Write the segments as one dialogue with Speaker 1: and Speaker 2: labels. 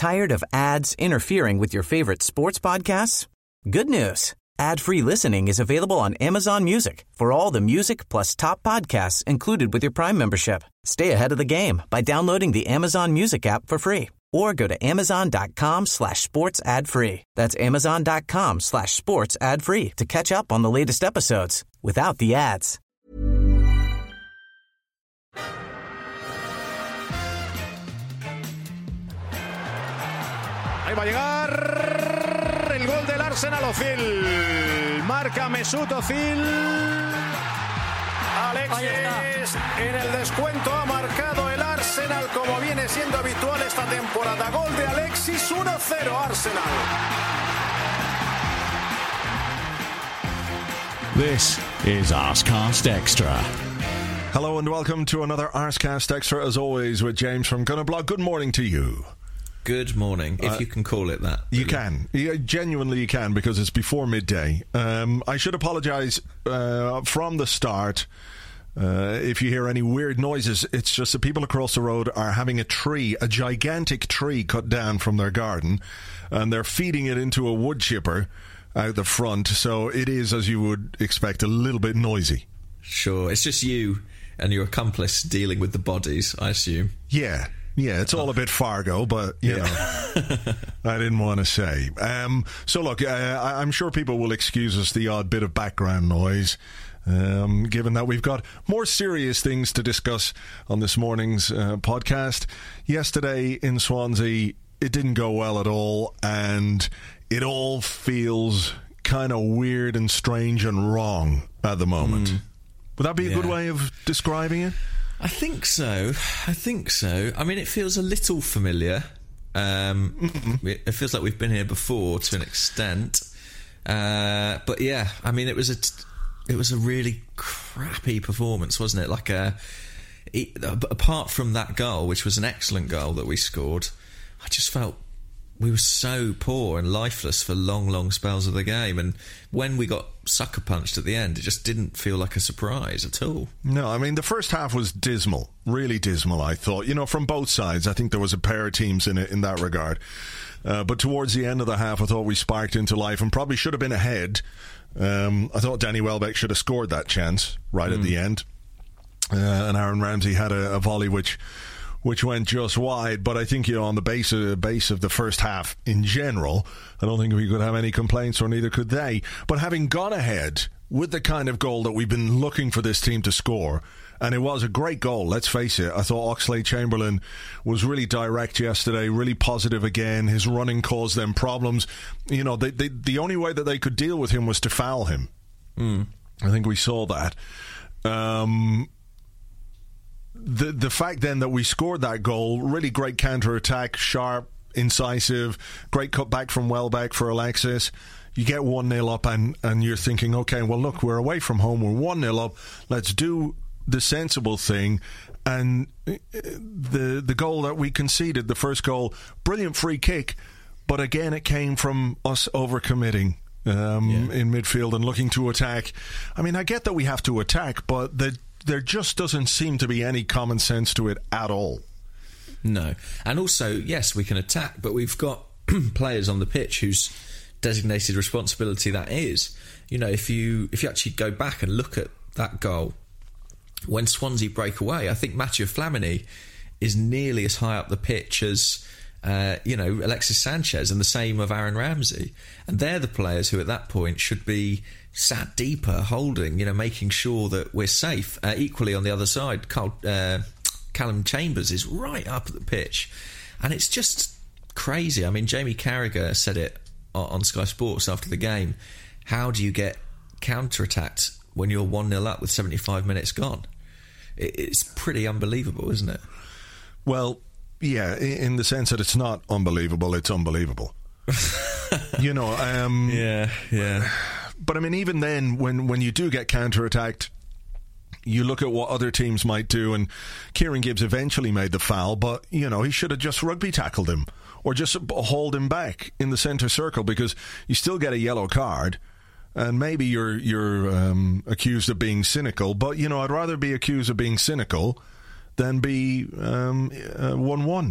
Speaker 1: Tired of ads interfering with your favorite sports podcasts? Good news. Ad-free listening is available on Amazon Music for all the music plus top podcasts included with your Prime membership. Stay ahead of the game by downloading the Amazon Music app for free or go to amazon.com/sports ad free. That's amazon.com/sports ad free to catch up on the latest episodes without the ads.
Speaker 2: Ahí va a llegar el gol del Arsenal. Ozil marca Mesut Ozil. Alexis en el descuento ha marcado el Arsenal como viene siendo habitual esta temporada. Gol de Alexis, 1-0 Arsenal.
Speaker 3: This is Arscast Extra.
Speaker 4: Hello and welcome to another Arscast Extra, as always, with James from Gunnerblog. Good morning to you.
Speaker 5: Good morning, if you can call it that.
Speaker 4: Really. You can. Genuinely you can, because it's before midday. I should apologise from the start if you hear any weird noises. It's just that people across the road are having a gigantic tree cut down from their garden, and they're feeding it into a wood chipper out the front, so it is, as you would expect, a little bit noisy.
Speaker 5: Sure, it's just you and your accomplice dealing with the bodies, I assume.
Speaker 4: Yeah, it's all a bit Fargo, but, you know, I didn't want to say. So, look, I'm sure people will excuse us the odd bit of background noise, given that we've got more serious things to discuss on this morning's podcast. Yesterday in Swansea, it didn't go well at all, and it all feels kind of weird and strange and wrong at the moment. Would that be a good way of describing it?
Speaker 5: I think so. I mean, it feels a little familiar. It feels like we've been here before to an extent. But yeah, I mean, it was a really crappy performance, wasn't it? Like apart from that goal, which was an excellent goal that we scored, I just felt we were so poor and lifeless for long spells of the game, and when we got sucker punched at the end, it just didn't feel like a surprise at all.
Speaker 4: No, I mean, the first half was dismal, really dismal, I thought. You know, from both sides, I think there was a pair of teams in it in that regard. But towards the end of the half, I thought we sparked into life and probably should have been ahead. I thought Danny Welbeck should have scored that chance right at the end. And Aaron Ramsey had a volley which went just wide, but I think, you know, on the base of the first half in general, I don't think we could have any complaints, or neither could they. But having gone ahead with the kind of goal that we've been looking for this team to score, and it was a great goal, let's face it. I thought Oxlade-Chamberlain was really direct yesterday, really positive again. His running caused them problems. You know, the only way that they could deal with him was to foul him. I think we saw that. The fact then that we scored that goal, really great counter-attack, sharp, incisive, great cutback from Welbeck for Alexis. You get 1-0 up and you're thinking, okay, well, look, we're away from home, we're 1-0 up, let's do the sensible thing. And the goal that we conceded, the first goal, brilliant free kick, but again it came from us overcommitting in midfield and looking to attack. I mean, I get that we have to attack, but there just doesn't seem to be any common sense to it at all.
Speaker 5: No. And also, yes, we can attack, but we've got players on the pitch whose designated responsibility that is. You know, if you actually go back and look at that goal, when Swansea break away, I think Mathieu Flamini is nearly as high up the pitch as Alexis Sanchez, and the same of Aaron Ramsey. And they're the players who at that point should be sat deeper, holding, making sure that we're safe. Equally on the other side, Callum Chambers is right up at the pitch. And it's just crazy. I mean, Jamie Carragher said it on Sky Sports after the game. How do you get counter-attacked when you're 1-0 up with 75 minutes gone? It's pretty unbelievable, isn't it?
Speaker 4: Well, yeah, in the sense that it's not unbelievable, it's unbelievable.
Speaker 5: Yeah.
Speaker 4: But I mean, even then, when you do get counter-attacked, you look at what other teams might do, and Kieran Gibbs eventually made the foul, but, he should have just rugby tackled him, or just hauled him back in the centre circle, because you still get a yellow card, and maybe you're accused of being cynical, but, I'd rather be accused of being cynical than be 1-1.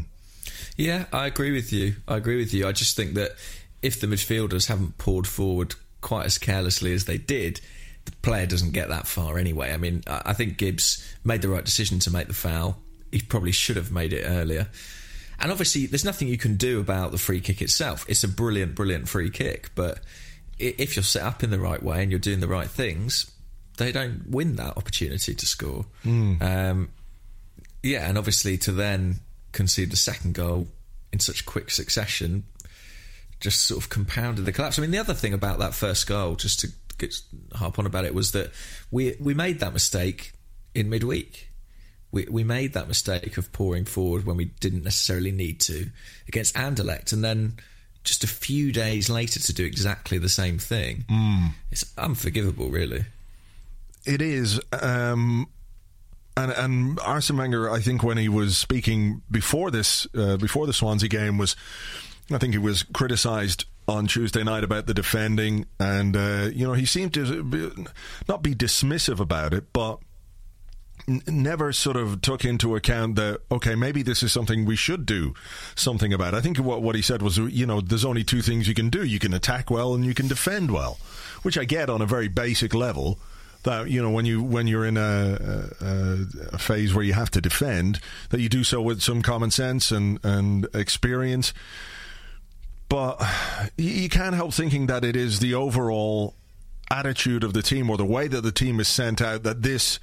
Speaker 5: Yeah, I agree with you. I just think that if the midfielders haven't poured forward quite as carelessly as they did, the player doesn't get that far anyway. I mean, I think Gibbs made the right decision to make the foul. He probably should have made it earlier. And obviously, there's nothing you can do about the free kick itself. It's a brilliant, brilliant free kick. But if you're set up in the right way and you're doing the right things, they don't win that opportunity to score. And obviously to then concede the second goal in such quick succession just sort of compounded the collapse. I mean, the other thing about that first goal, just to harp on about it, was that we made that mistake in midweek. We made that mistake of pouring forward when we didn't necessarily need to against Anderlecht, and then just a few days later to do exactly the same thing. It's unforgivable, really.
Speaker 4: It is. And Arsene Wenger, I think, when he was speaking before the Swansea game, I think he was criticised on Tuesday night about the defending, and he seemed to not be dismissive about it, but never sort of took into account that, okay, maybe this is something we should do something about. I think what he said was, there's only two things you can do. You can attack well and you can defend well, which I get on a very basic level. That, when you're in a phase where you have to defend, that you do so with some common sense and experience. But you can't help thinking that it is the overall attitude of the team, or the way that the team is sent out, that this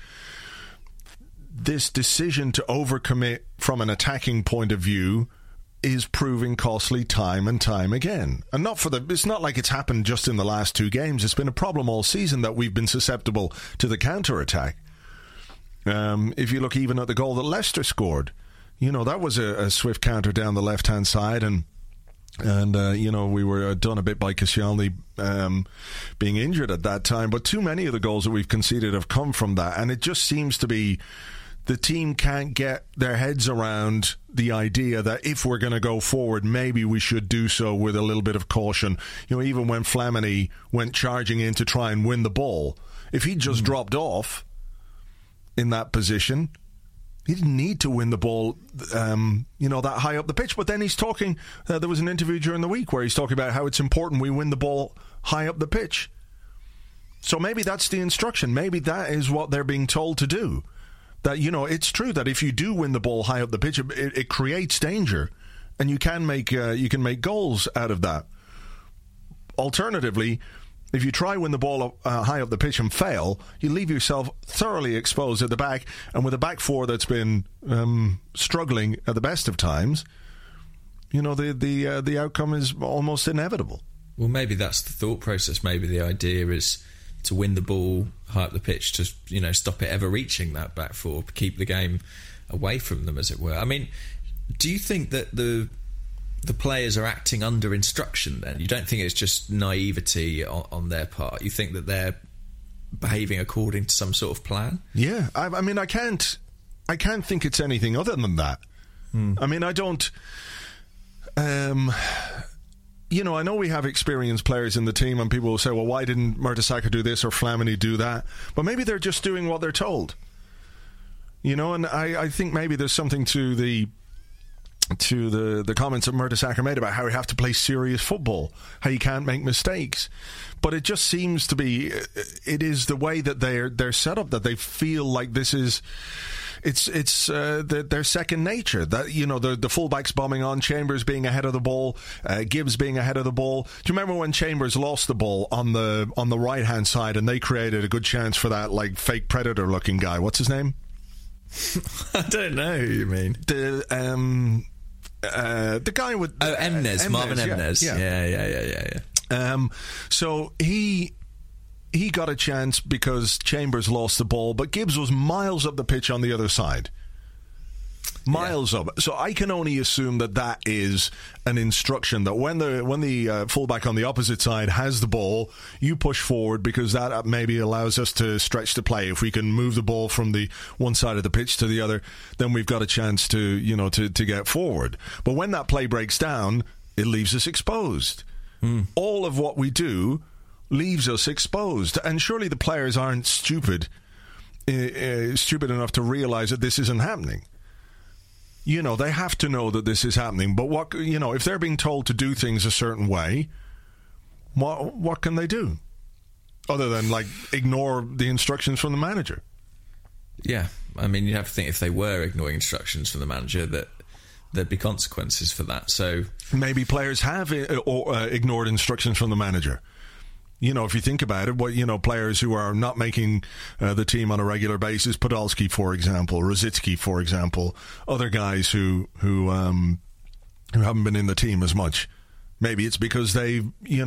Speaker 4: decision to overcommit from an attacking point of view is proving costly time and time again. And it's not like it's happened just in the last two games. It's been a problem all season that we've been susceptible to the counter-attack. If you look even at the goal that Leicester scored, that was a swift counter down the left-hand side, and we were done a bit by Koscielny being injured at that time. But too many of the goals that we've conceded have come from that, and it just seems to be the team can't get their heads around the idea that if we're going to go forward, maybe we should do so with a little bit of caution. Even when Flamini went charging in to try and win the ball, if he just dropped off in that position, he didn't need to win the ball, that high up the pitch. But then he's talking, there was an interview during the week where he's talking about how it's important we win the ball high up the pitch. So maybe that's the instruction. Maybe that is what they're being told to do. That, it's true that if you do win the ball high up the pitch, it creates danger, and you can make goals out of that. Alternatively, if you try win the ball high up the pitch and fail, you leave yourself thoroughly exposed at the back, and with a back four that's been struggling at the best of times, the outcome is almost inevitable.
Speaker 5: Well, maybe that's the thought process. Maybe the idea is to win the ball high up the pitch to, stop it ever reaching that back four, keep the game away from them, as it were. I mean, do you think that the players are acting under instruction then? You don't think it's just naivety on their part? You think that they're behaving according to some sort of plan? Yeah.
Speaker 4: I mean, I can't think it's anything other than that. I mean, I don't... I know we have experienced players in the team, and people will say, well, why didn't Mertesacker do this or Flamini do that? But maybe they're just doing what they're told. And I think maybe there's something to the comments that Mertesacker made about how you have to play serious football, how you can't make mistakes. But it just seems to be, it is the way that they're set up, that they feel like this is... It's their second nature. That the fullbacks bombing on, Chambers being ahead of the ball, Gibbs being ahead of the ball. Do you remember when Chambers lost the ball on the right hand side, and they created a good chance for that fake predator looking guy? What's his name?
Speaker 5: I don't know who you mean.
Speaker 4: The guy with
Speaker 5: Emnes, Marvin Emnes.
Speaker 4: Yeah. So he got a chance because Chambers lost the ball, but Gibbs was miles up the pitch on the other side. Miles up. So I can only assume that is an instruction, that when the fullback on the opposite side has the ball, you push forward, because that maybe allows us to stretch the play. If we can move the ball from the one side of the pitch to the other, then we've got a chance to get forward. But when that play breaks down, it leaves us exposed. All of what we do leaves us exposed, and surely the players aren't stupid enough to realise that this isn't happening. You know, they have to know that this is happening. But what, you know, if they're being told to do things a certain way, what can they do other than like ignore the instructions from the manager?
Speaker 5: Yeah, I mean, you have to think if they were ignoring instructions from the manager that there'd be consequences for that. So
Speaker 4: maybe players have ignored instructions from the manager. You know, if you think about it, players who are not making the team on a regular basis, Podolski, for example, Rosicky, for example, other guys who haven't been in the team as much. Maybe it's because they,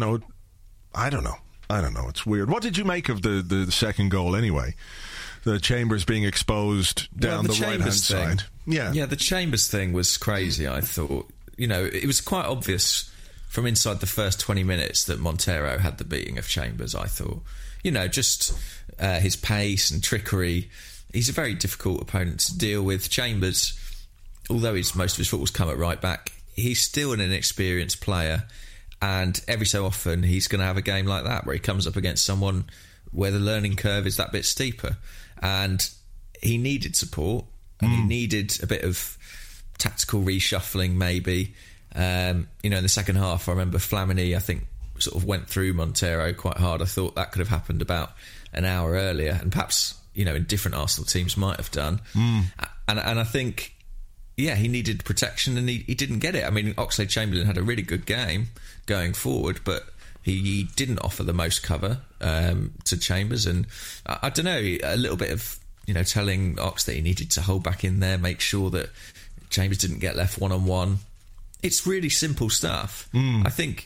Speaker 4: I don't know. It's weird. What did you make of the second goal anyway? The Chambers being exposed down the right-hand side. Yeah, the Chambers thing was crazy, I thought.
Speaker 5: It was quite obvious from inside the first 20 minutes that Montero had the beating of Chambers, I thought. Just his pace and trickery. He's a very difficult opponent to deal with. Chambers, although most of his football's come at right back, he's still an inexperienced player, and every so often he's going to have a game like that where he comes up against someone where the learning curve is that bit steeper. And he needed support, and he needed a bit of tactical reshuffling maybe. In the second half, I remember Flamini, I think, sort of went through Montero quite hard. I thought that could have happened about an hour earlier, and perhaps, in different Arsenal teams might have done. And I think, he needed protection, and he didn't get it. I mean, Oxlade-Chamberlain had a really good game going forward, but he didn't offer the most cover to Chambers, and I don't know, a little bit of telling Ox that he needed to hold back in there, make sure that Chambers didn't get left one-on-one. It's really simple stuff. I think,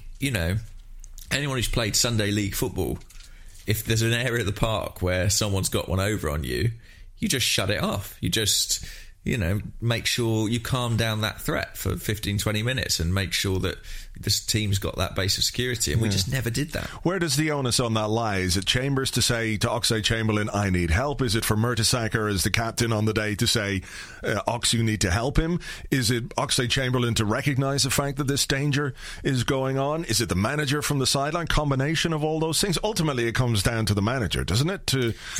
Speaker 5: anyone who's played Sunday League football, if there's an area of the park where someone's got one over on you, you just shut it off. You just, make sure you calm down that threat for 15, 20 minutes and make sure that this team's got that base of security, and we just never did that.
Speaker 4: Where does the onus on that lie? Is it Chambers to say to Oxlade-Chamberlain, I need help? Is it for Mertesacker as the captain on the day to say, Ox, you need to help him? Is it Oxlade-Chamberlain to recognise the fact that this danger is going on? Is it the manager from the sideline? Combination of all those things? Ultimately, it comes down to the manager, doesn't it?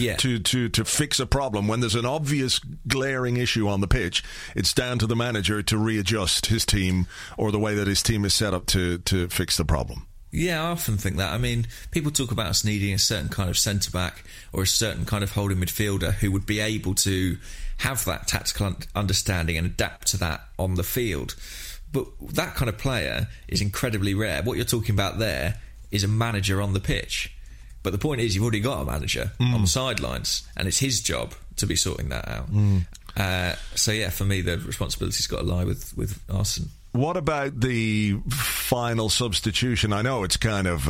Speaker 4: To fix a problem. When there's an obvious glaring issue on the pitch, it's down to the manager to readjust his team or the way that his team is set up to fix the problem.
Speaker 5: Yeah, I often think that. I mean, people talk about us needing a certain kind of centre-back or a certain kind of holding midfielder who would be able to have that tactical understanding and adapt to that on the field. But that kind of player is incredibly rare. What you're talking about there is a manager on the pitch. But the point is, you've already got a manager on the sidelines, and it's his job to be sorting that out. For me, the responsibility's got to lie with Arsene.
Speaker 4: What about the final substitution? I know it's kind of,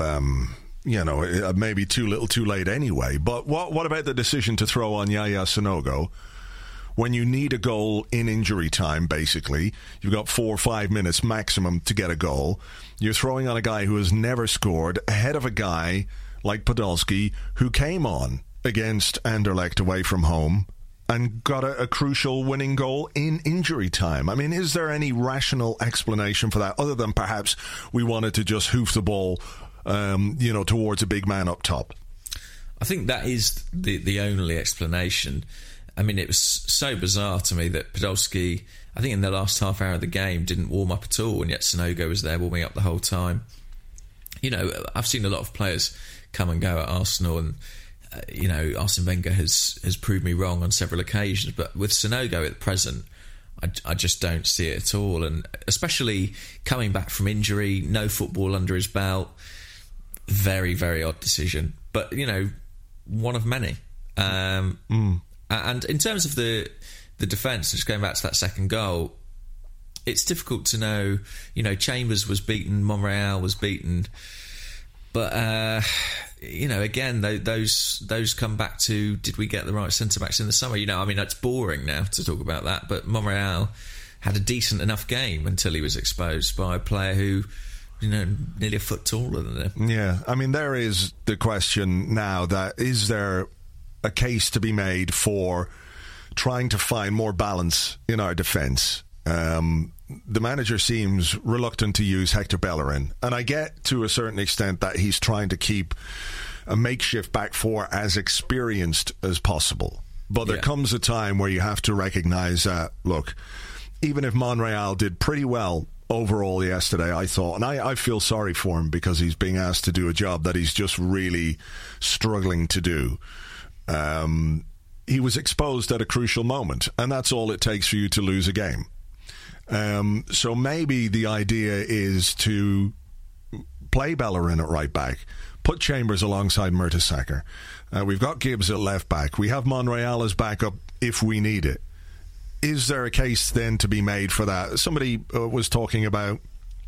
Speaker 4: maybe too little too late anyway, but what about the decision to throw on Yaya Sanogo when you need a goal in injury time, basically? You've got 4 or 5 minutes maximum to get a goal. You're throwing on a guy who has never scored ahead of a guy like Podolski, who came on against Anderlecht away from home and got a crucial winning goal in injury time. I mean, is there any rational explanation for that, other than perhaps we wanted to just hoof the ball, towards a big man up top?
Speaker 5: I think that is the only explanation. I mean, it was so bizarre to me that Podolski, I think in the last half hour of the game, didn't warm up at all, and yet Sanogo was there warming up the whole time. I've seen a lot of players come and go at Arsenal, and Arsene Wenger has proved me wrong on several occasions, but with Sanogo at present, I just don't see it at all, and especially coming back from injury, no football under his belt, very, very odd decision, but one of many. And in terms of the defence, just going back to that second goal, it's difficult to know. Chambers was beaten, Monreal was beaten, but again, those come back to, did we get the right centre-backs in the summer? It's boring now to talk about that, but Monreal had a decent enough game until he was exposed by a player who, nearly a foot taller than him.
Speaker 4: Yeah, I mean, there is the question now that, is there a case to be made for trying to find more balance in our defence? The manager seems reluctant to use Hector Bellerin, and I get to a certain extent that he's trying to keep a makeshift back four as experienced as possible. But there comes a time where you have to recognise that, look, even if Monreal did pretty well overall yesterday, I thought, and I feel sorry for him because he's being asked to do a job that he's just really struggling to do. He was exposed at a crucial moment, and that's all it takes for you to lose a game. So maybe the idea is to play Bellerin at right back, put Chambers alongside Mertesacker. We've got Gibbs at left back. We have Monreal as backup if we need it. Is there a case then to be made for that? Somebody was talking about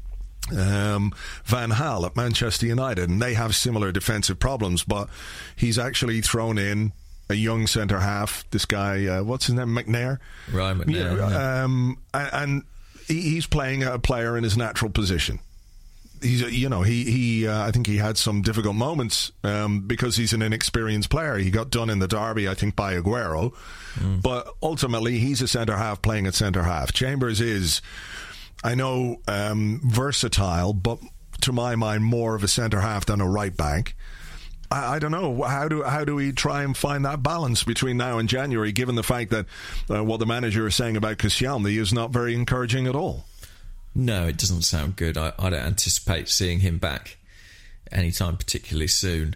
Speaker 4: Van Gaal at Manchester United, and they have similar defensive problems, but he's actually thrown in a young centre half. This guy, what's his name, McNair?
Speaker 5: Ryan McNair.
Speaker 4: And he's playing a player in his natural position. He's, I think he had some difficult moments because he's an inexperienced player. He got done in the derby, I think, by Aguero. But ultimately, he's a centre-half playing at centre-half. Chambers is, I know, versatile, but to my mind, more of a centre-half than a right-back. I don't know. How do we try and find that balance between now and January, given the fact that what the manager is saying about Koscielny is not very encouraging at all?
Speaker 5: No, it doesn't sound good. I don't anticipate seeing him back anytime particularly soon.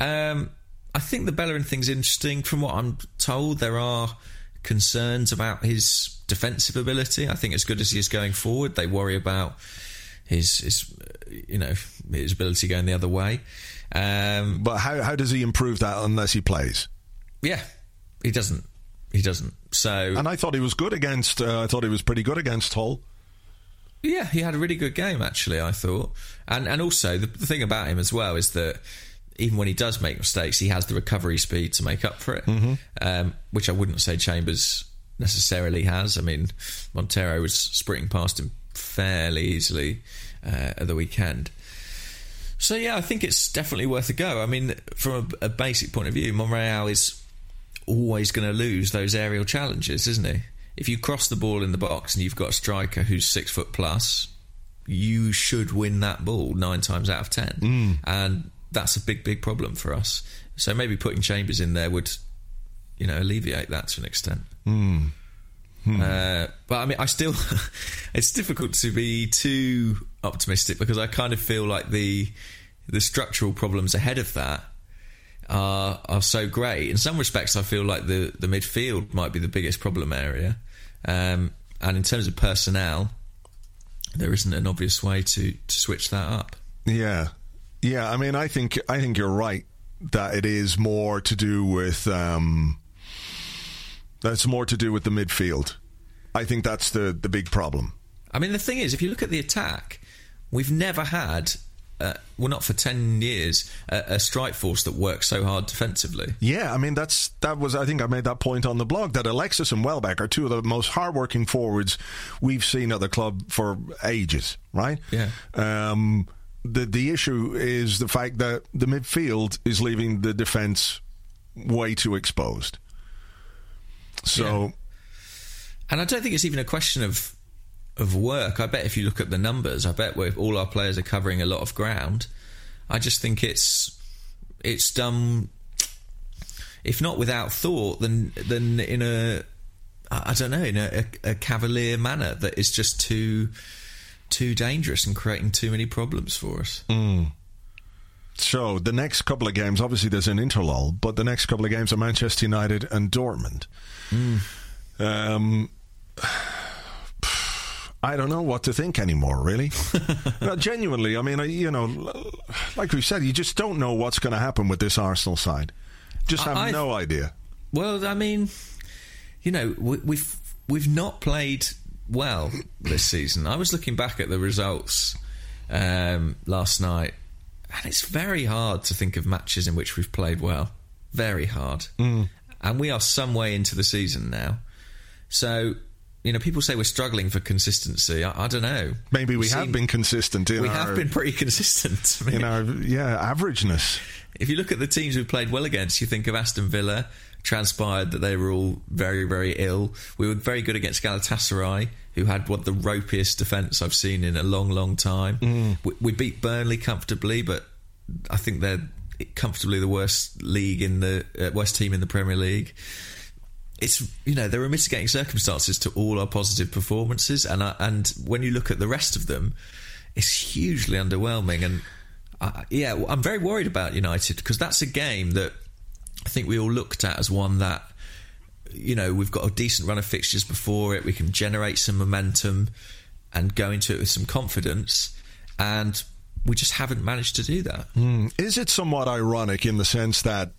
Speaker 5: I think the Bellerin thing's interesting. From what I'm told, there are concerns about his defensive ability. I think as good as he is going forward, they worry about his ability going the other way.
Speaker 4: But how does he improve that unless he plays?
Speaker 5: Yeah, he doesn't. So,
Speaker 4: and I thought he was good against. I thought he was pretty good against Hull.
Speaker 5: Yeah, he had a really good game, actually, I thought. And also, the thing about him as well is that even when he does make mistakes, he has the recovery speed to make up for it, which I wouldn't say Chambers necessarily has. I mean, Montero was sprinting past him fairly easily at the weekend. So, yeah, I think it's definitely worth a go. I mean, from a basic point of view, Monreal is always going to lose those aerial challenges, isn't he? If you cross the ball in the box and you've got a striker who's 6 foot plus, you should win that ball 9 times out of 10. And that's a big problem for us. So maybe putting Chambers in there would, alleviate that to an extent. But I mean, it's difficult to be too optimistic because I kind of feel like the structural problems ahead of that are so great. In some respects, I feel like the midfield might be the biggest problem area. And in terms of personnel, there isn't an obvious way to switch that up. Yeah.
Speaker 4: I mean, I think you're right that it is more to do with that's more to do with the midfield. I think that's the big problem. I mean, the thing is, if you look at the attack, we've never had. Not for 10 years, a strike force that works so hard defensively. Yeah, I mean, that was. I think I made that point on the blog that Alexis and Welbeck are two of the most hardworking forwards we've seen at the club for ages. Right? Yeah. The issue is the fact that the midfield is leaving the defence way too exposed. So, yeah. And I don't think it's even a question of work. I bet if you look at the numbers, I bet all our players are covering a lot of ground. I just think it's done, if not without thought, then in a cavalier manner that is just too dangerous and creating too many problems for us. So the next couple of games, obviously there's an interlull, but the next couple of games are Manchester United and Dortmund. I don't know what to think anymore, really. No, genuinely, I mean, like we said, you just don't know what's going to happen with this Arsenal side. Just have no idea. Well, I mean, we've not played well this season. I was looking back at the results last night, and it's very hard to think of matches in which we've played well. Very hard. And we are some way into the season now. So, people say we're struggling for consistency. I don't know. Maybe we have been consistent. We have been pretty consistent. I mean, in our averageness. If you look at the teams we've played well against, you think of Aston Villa, transpired that they were all very, very ill. We were very good against Galatasaray, who had the ropiest defence I've seen in a long, long time. We beat Burnley comfortably, but I think they're comfortably the worst team in the Premier League.
Speaker 5: it's, there are mitigating circumstances to all our positive performances, and when you look at the rest of them, it's hugely underwhelming. And I'm very worried about United, because that's a game that I think we all looked at as one that, we've got a decent run of fixtures before it, we can generate some momentum and go into it with some confidence, and we just haven't managed to do that.
Speaker 4: Is it somewhat ironic in the sense that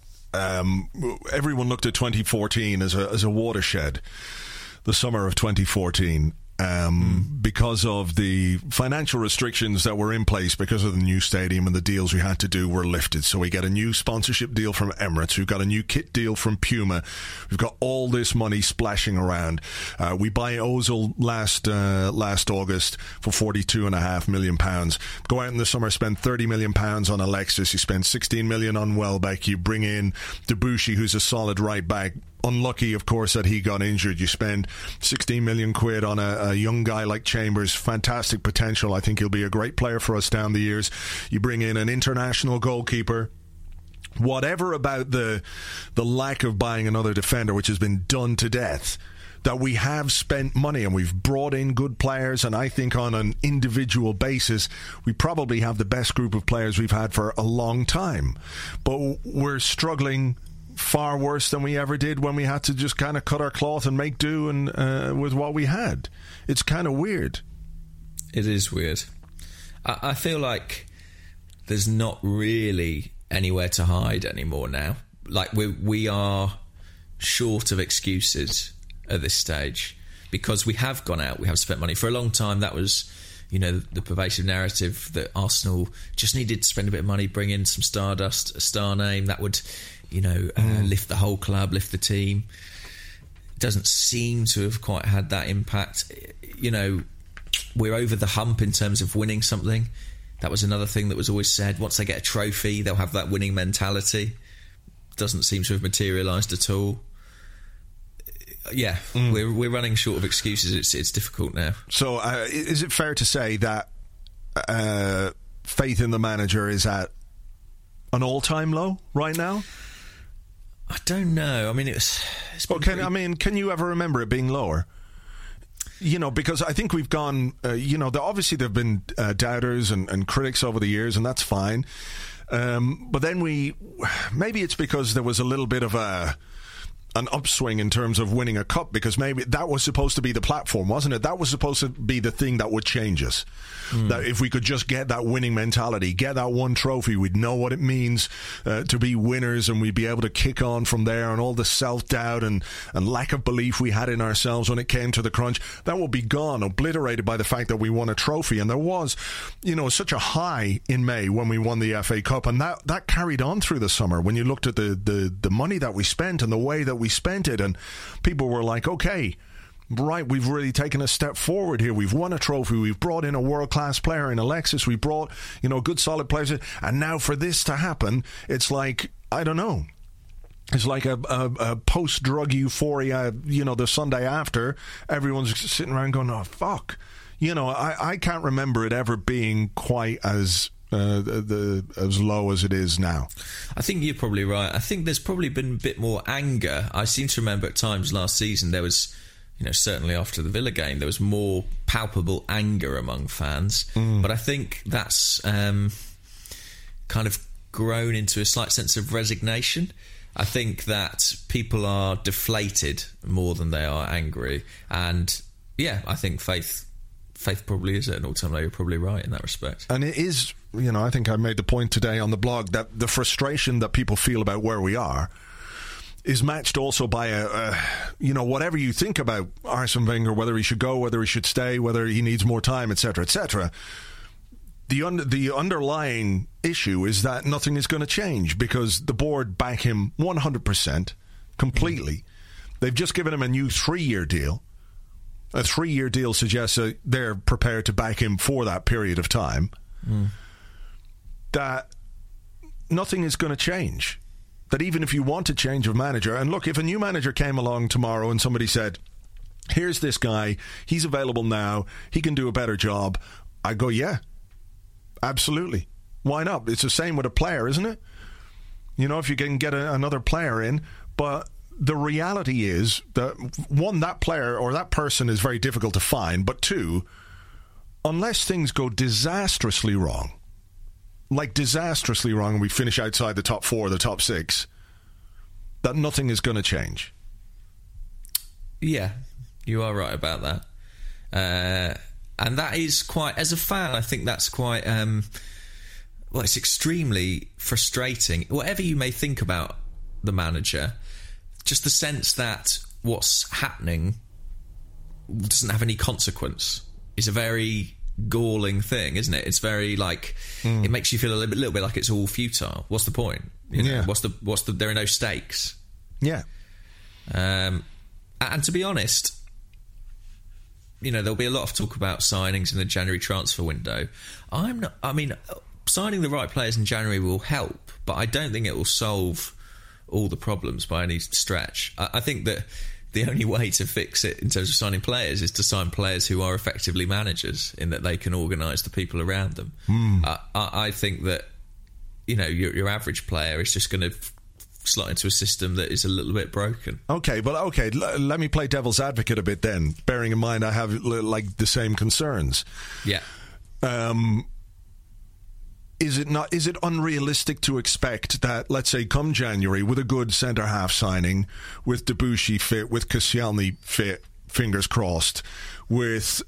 Speaker 4: everyone looked at 2014 as a watershed, the summer of 2014, because of the financial restrictions that were in place because of the new stadium, and the deals we had to do were lifted. So we get a new sponsorship deal from Emirates, we've got a new kit deal from Puma, we've got all this money splashing around. We buy Ozil last August for £42.5 million. Go out in the summer, spend £30 million on Alexis, you spend £16 million on Welbeck, you bring in Debuchy, who's a solid right back. Unlucky, of course, that he got injured. You spend 16 million quid on a young guy like Chambers. Fantastic potential. I think he'll be a great player for us down the years. You bring in an international goalkeeper. Whatever about the lack of buying another defender, which has been done to death, that we have spent money and we've brought in good players, and I think on an individual basis we probably have the best group of players we've had for a long time. But we're struggling far worse than we ever did when we had to just kind of cut our cloth and make do and with what we had. It's kind of weird.
Speaker 5: It is weird. I feel like there's not really anywhere to hide anymore now. Like we are short of excuses at this stage, because we have gone out, we have spent money. For a long time that was, the pervasive narrative that Arsenal just needed to spend a bit of money, bring in some stardust, a star name that would lift the whole club, lift the team. It doesn't seem to have quite had that impact. We're over the hump in terms of winning something. That was another thing that was always said. Once they get a trophy, they'll have that winning mentality. Doesn't seem to have materialised at all. We're running short of excuses. It's difficult now. So
Speaker 4: is it fair to say that faith in the manager is at an all-time low right now?
Speaker 5: I don't know. I mean,
Speaker 4: can you ever remember it being lower? Because I think we've gone, obviously there have been doubters and critics over the years, and that's fine. But then maybe it's because there was a little bit of an upswing in terms of winning a cup, because maybe that was supposed to be the platform, wasn't it? That was supposed to be the thing that would change us. That if we could just get that winning mentality, get that one trophy, we'd know what it means to be winners, and we'd be able to kick on from there, and all the self-doubt and lack of belief we had in ourselves when it came to the crunch, that will be gone, obliterated by the fact that we won a trophy. And there was, such a high in May when we won the FA Cup, and that carried on through the summer when you looked at the money that we spent and the way that we spent it, and people were like, okay, right, we've really taken a step forward here. We've won a trophy. We've brought in a world-class player in Alexis. We brought, good solid players in. And now for this to happen, it's like, I don't know. It's like a post-drug euphoria, the Sunday after. Everyone's sitting around going, oh, fuck. I can't remember it ever being quite as low as it is now.
Speaker 5: I think you're probably right. I think there's probably been a bit more anger. I seem to remember at times last season there was, certainly after the Villa game, there was more palpable anger among fans. But I think that's kind of grown into a slight sense of resignation. I think that people are deflated more than they are angry. And I think Faith probably is at an all-time low. You're probably right in that respect.
Speaker 4: And it is, I think I made the point today on the blog that the frustration that people feel about where we are is matched also by whatever you think about Arsene Wenger, whether he should go, whether he should stay, whether he needs more time, etc., etc. The underlying issue is that nothing is going to change because the board back him 100%, completely. They've just given him a new 3-year deal. A 3-year deal suggests that they're prepared to back him for that period of time. That nothing is going to change. That even if you want a change of manager, and look, if a new manager came along tomorrow and somebody said, here's this guy, he's available now, he can do a better job, I go, yeah, absolutely. Why not? It's the same with a player, isn't it? If you can get another player in, but the reality is that, one, that player or that person is very difficult to find, but two, unless things go disastrously wrong, and we finish outside the top 4, the top 6, that nothing is going to change.
Speaker 5: Yeah, you are right about that. And that is quite, as a fan, I think that's quite, it's extremely frustrating. Whatever you may think about the manager, just the sense that what's happening doesn't have any consequence is a very galling thing, isn't it? It's very it makes you feel a little bit like it's all futile. What's the point? You know, what's the there are no stakes.
Speaker 4: Yeah.
Speaker 5: And to be honest, there'll be a lot of talk about signings in the January transfer window. Signing the right players in January will help, but I don't think it will solve all the problems by any stretch. I think that the only way to fix it in terms of signing players is to sign players who are effectively managers, in that they can organise the people around them. I think that your average player is just going to slot into a system that is a little bit broken. Okay,
Speaker 4: let me play devil's advocate a bit then, bearing in mind I have the same concerns.
Speaker 5: Yeah.
Speaker 4: Is it unrealistic to expect that, let's say, come January, with a good centre-half signing, with Debuchy fit, with Koscielny fit, fingers crossed, with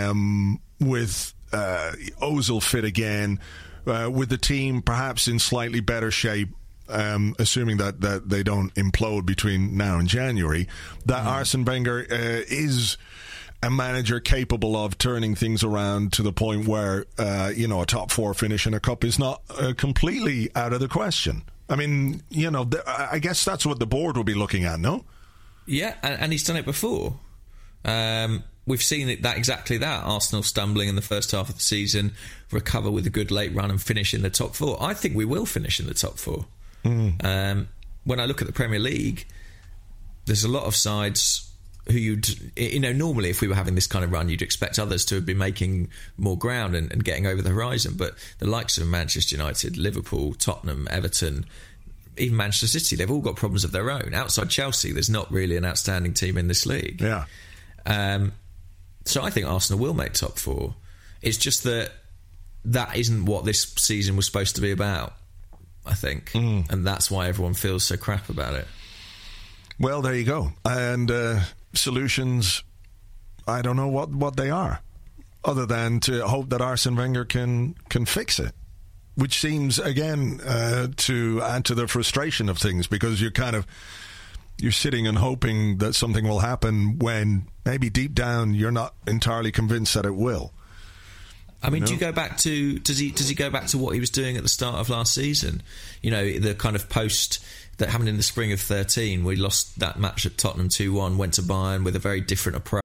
Speaker 4: Ozil fit again, with the team perhaps in slightly better shape, assuming that they don't implode between now and January, that Arsene Wenger is a manager capable of turning things around to the point where a top 4 finish in a cup is not completely out of the question. I mean, I guess that's what the board will be looking at, no?
Speaker 5: Yeah, and he's done it before. We've seen exactly that. Arsenal stumbling in the first half of the season, recover with a good late run and finish in the top 4. I think we will finish in the top 4. When I look at the Premier League, there's a lot of sides who normally if we were having this kind of run, you'd expect others to have been making more ground and getting over the horizon. But the likes of Manchester United, Liverpool, Tottenham, Everton, even Manchester City, they've all got problems of their own. Outside Chelsea, there's not really an outstanding team in this league.
Speaker 4: Yeah.
Speaker 5: So I think Arsenal will make top 4. It's just that isn't what this season was supposed to be about, I think. And that's why everyone feels so crap about it.
Speaker 4: Well, there you go. And solutions, I don't know what they are, other than to hope that Arsene Wenger can fix it, which seems, again, to add to the frustration of things, because you're sitting and hoping that something will happen when maybe deep down you're not entirely convinced that it will.
Speaker 5: I mean, do you go back to does he go back to what he was doing at the start of last season? The kind of post that happened in the spring of 2013, we lost that match at Tottenham 2-1, went to Bayern with a very different approach.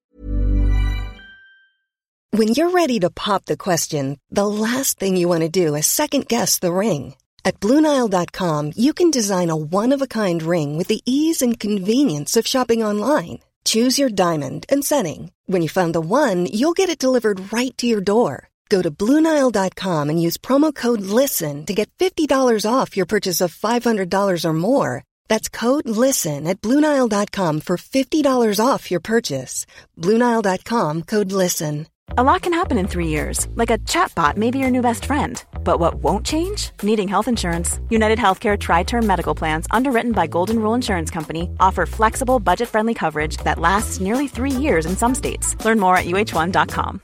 Speaker 6: When you're ready to pop the question, the last thing you want to do is second-guess the ring. At BlueNile.com, you can design a one-of-a-kind ring with the ease and convenience of shopping online. Choose your diamond and setting. When you find the one, you'll get it delivered right to your door. Go to BlueNile.com and use promo code LISTEN to get $50 off your purchase of $500 or more. That's code LISTEN at BlueNile.com for $50 off your purchase. BlueNile.com, code LISTEN.
Speaker 7: A lot can happen in 3 years, like a chatbot may be your new best friend. But what won't change? Needing health insurance. United Healthcare Tri-Term Medical Plans, underwritten by Golden Rule Insurance Company, offer flexible, budget-friendly coverage that lasts nearly 3 years in some states. Learn more at UH1.com.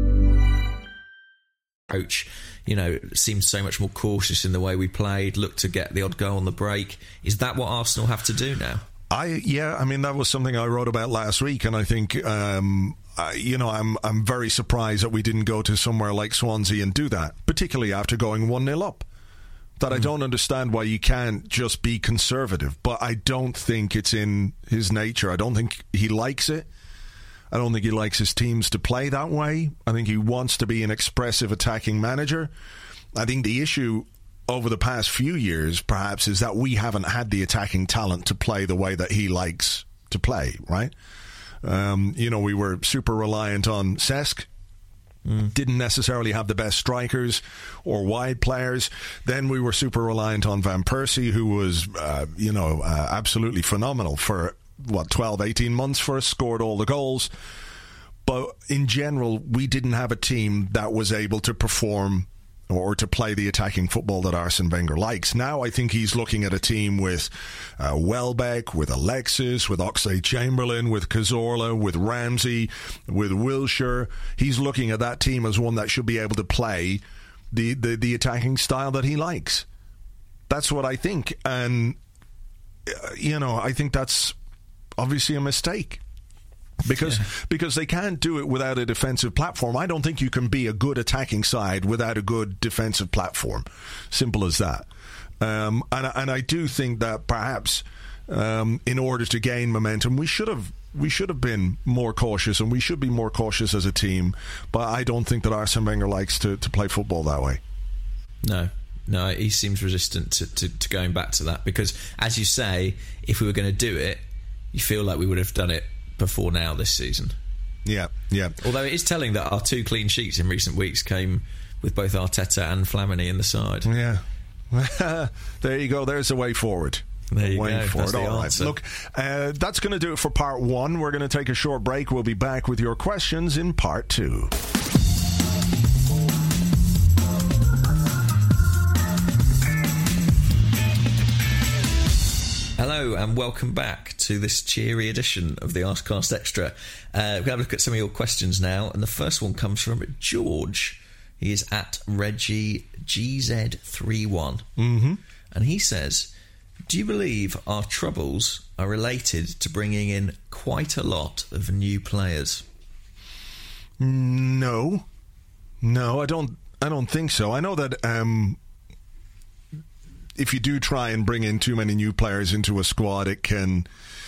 Speaker 5: Coach, seemed so much more cautious in the way we played, looked to get the odd goal on the break. Is that what Arsenal have to do now?
Speaker 4: That was something I wrote about last week, and I think I'm very surprised that we didn't go to somewhere like Swansea and do that, particularly after going 1-0 up. I don't understand why you can't just be conservative, but I don't think it's in his nature. I don't think he likes it. I don't think he likes his teams to play that way. I think he wants to be an expressive attacking manager. I think the issue over the past few years, perhaps, is that we haven't had the attacking talent to play the way that he likes to play, right? We were super reliant on Cesc Didn't necessarily have the best strikers or wide players. Then we were super reliant on Van Persie, who was, absolutely phenomenal for, 12, 18 months for us, scored all the goals. But in general, we didn't have a team that was able to perform or to play the attacking football that Arsene Wenger likes. Now I think he's looking at a team with Welbeck, with Alexis, with Oxlade-Chamberlain, with Cazorla, with Ramsey, with Wilshere. He's looking at that team as one that should be able to play the attacking style that he likes. That's what I think. And, I think that's obviously a mistake. Because they can't do it without a defensive platform. I don't think you can be a good attacking side without a good defensive platform. Simple as that. And I do think that perhaps in order to gain momentum, we should have been more cautious, and we should be more cautious as a team. But I don't think that Arsene Wenger likes to play football that way.
Speaker 5: No, he seems resistant to going back to that, because, as you say, if we were going to do it, you feel like we would have done it before now this season.
Speaker 4: Yeah.
Speaker 5: Although it is telling that our 2 clean sheets in recent weeks came with both Arteta and Flamini in the side.
Speaker 4: Yeah. There you go. There's a way forward.
Speaker 5: There you go. That's the
Speaker 4: All
Speaker 5: answer.
Speaker 4: right. Look, that's going to do it for part 1. We're going to take a short break. We'll be back with your questions in part 2.
Speaker 5: Hello and welcome back to this cheery edition of the Arsecast Extra. We're going to have a look at some of your questions now, and the first one comes from George. He is at ReggieGZ31. And he says, do you believe our troubles are related to bringing in quite a lot of new players?
Speaker 4: No, I don't think so. I know that if you do try and bring in too many new players into a squad, it can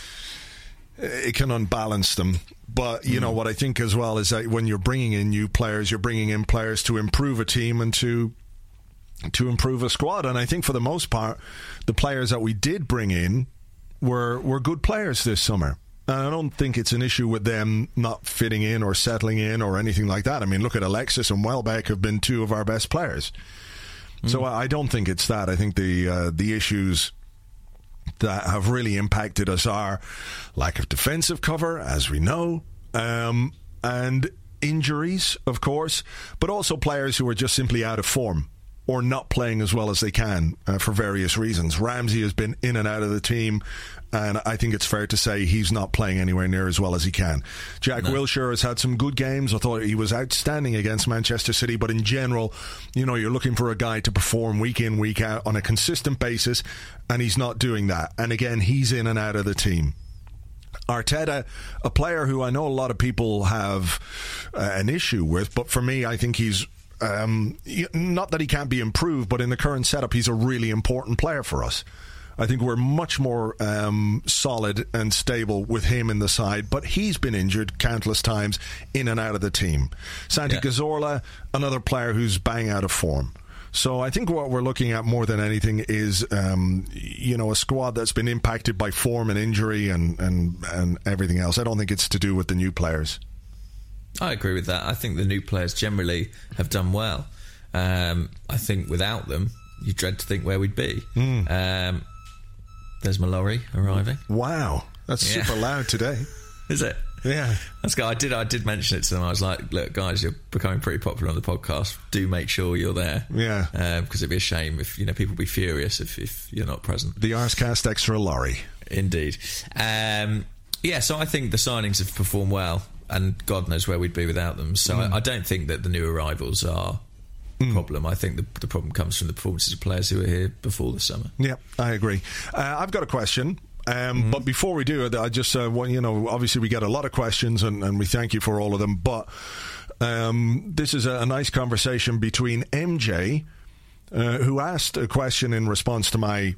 Speaker 4: unbalance them. But what I think as well is that when you're bringing in new players, you're bringing in players to improve a team and to improve a squad. And I think for the most part, the players that we did bring in were good players this summer. And I don't think it's an issue with them not fitting in or settling in or anything like that. I mean, look at Alexis and Welbeck have been 2 of our best players. So I don't think it's that. I think the issues that have really impacted us are lack of defensive cover, as we know, and injuries, of course, but also players who are just simply out of form or not playing as well as they can for various reasons. Ramsey has been in and out of the team, and I think it's fair to say he's not playing anywhere near as well as he can. Jack Wilshere has had some good games. I thought he was outstanding against Manchester City, but in general, you're looking for a guy to perform week in, week out on a consistent basis, and he's not doing that. And again, he's in and out of the team. Arteta, a player who I know a lot of people have an issue with, but for me, I think he's not that he can't be improved, but in the current setup, he's a really important player for us. I think we're much more solid and stable with him in the side, but he's been injured countless times in and out of the team. Santi Cazorla, another player who's bang out of form. So I think what we're looking at more than anything is, a squad that's been impacted by form and injury and everything else. I don't think it's to do with the new players.
Speaker 5: I agree with that. I think the new players generally have done well. I think without them, you dread to think where we'd be. There's Mallory arriving.
Speaker 4: Wow, that's super loud today.
Speaker 5: Is it?
Speaker 4: Yeah,
Speaker 5: that's good. I did mention it to them. I was like, look, guys, you're becoming pretty popular on the podcast. Do make sure you're there.
Speaker 4: Yeah,
Speaker 5: because it'd be a shame if people would be furious if you're not present.
Speaker 4: The Arsecast Extra Laurie.
Speaker 5: Indeed. So I think the signings have performed well, and God knows where we'd be without them. So I don't think that the new arrivals are the problem. I think the problem comes from the performances of players who were here before the summer. Yeah,
Speaker 4: I agree. I've got a question. But before we do, I just obviously we get a lot of questions, and we thank you for all of them. But this is a nice conversation between MJ, who asked a question in response to my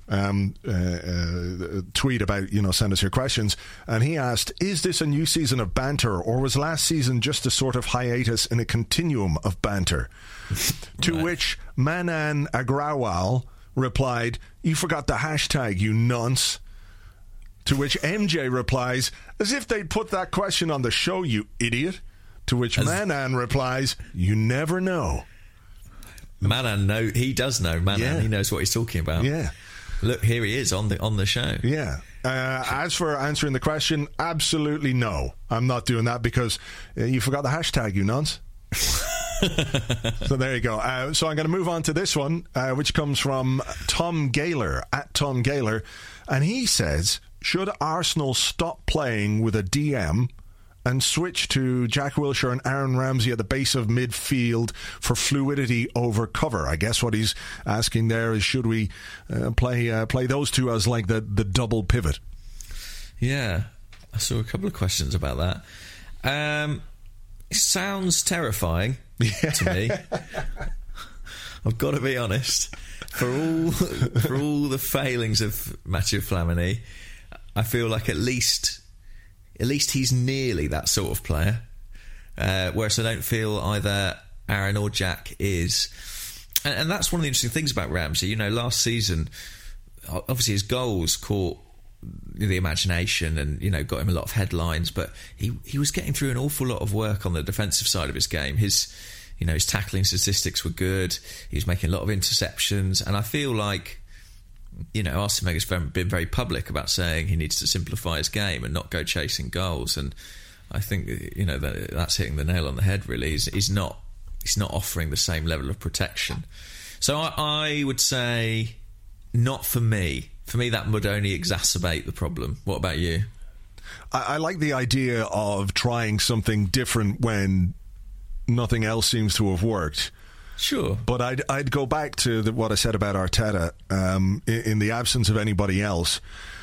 Speaker 4: tweet about, send us your questions. And he asked, is this a new season of banter, or was last season just a sort of hiatus in a continuum of banter? To which Manan Agrawal replied, you forgot the hashtag, you nonce. To which MJ replies, as if they'd put that question on the show, you idiot. To which Manan replies, "You never know."
Speaker 5: Manan, he does know. Manan, he knows what he's talking about.
Speaker 4: Yeah.
Speaker 5: Look, here he is on the show.
Speaker 4: Yeah. As for answering the question, absolutely no. I'm not doing that because you forgot the hashtag, you nonce. So there you go. So I'm going to move on to this one, which comes from Tom Gaylor, at Tom Gaylor. And he says, should Arsenal stop playing with a DM and switch to Jack Wilshere and Aaron Ramsey at the base of midfield for fluidity over cover? I guess what he's asking there is, should we play those two as like the double pivot?
Speaker 5: Yeah, I saw a couple of questions about that. It sounds terrifying to me. I've got to be honest. For all the failings of Mathieu Flamini, I feel like at least he's nearly that sort of player. Whereas I don't feel either Aaron or Jack is. And that's one of the interesting things about Ramsey. You know, last season, obviously his goals caught the imagination and, you know, got him a lot of headlines, but he was getting through an awful lot of work on the defensive side of his game. His tackling statistics were good. He was making a lot of interceptions, and I feel like, you know, Arsene Wenger's been very public about saying he needs to simplify his game and not go chasing goals. And I think, you know, that's hitting the nail on the head. Really, he's not offering the same level of protection. So I would say, not for me. For me, that would only exacerbate the problem. What about you?
Speaker 4: I like the idea of trying something different when nothing else seems to have worked.
Speaker 5: Sure.
Speaker 4: But I'd go back to what I said about Arteta. In the absence of anybody else,